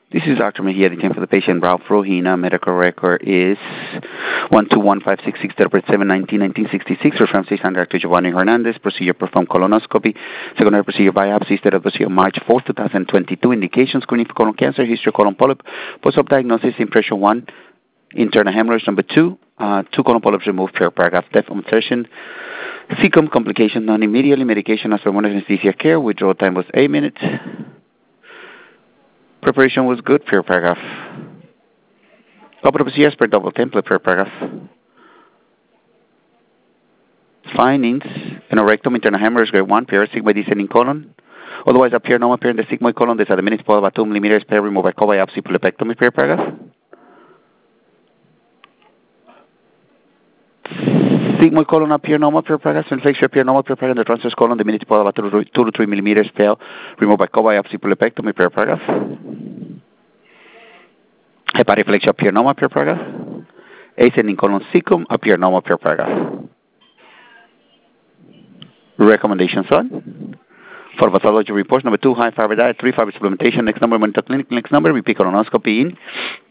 This is Dr. Mejia. The time for the patient, Ralph Rohina. Medical record is 1215667 1966. Reference station Dr. Giovanni Hernandez. Procedure performed colonoscopy. Secondary procedure biopsy. State of procedure March 4th, 2022. Indication screening for colon cancer. History colon polyp. Post-op diagnosis impression 1. Internal hemorrhage number 2. 2 colon polyps removed per paragraph. Death on session. Cecum complication non-immediately. Medication as per anesthesia care. Withdrawal time was 8 minutes. Preparation was good per paragraph. Couple of procedures per double template per paragraph. Findings: anorectum, internal hemorrhage grade 1, PR sigmoid descending colon. Otherwise appear normal appear in the sigmoid colon. There's at the minutes about 2 millimeters per removed by co-biopsy polypectomy per paragraph. Sigmoid colon appear normal per paragraph. Inflection appear normal per paragraph. The transverse colon, the minutes about 2 to 3 millimeters per removed by co-biopsy polypectomy per paragraph. Hepatic flexion appear normal per paragraph. Ascending colon cecum appear normal per paragraph. Recommendations on for pathology reports: number 2, high fiber diet, 3 fiber supplementation. Next number, monitor clinic. Next number, repeat colonoscopy in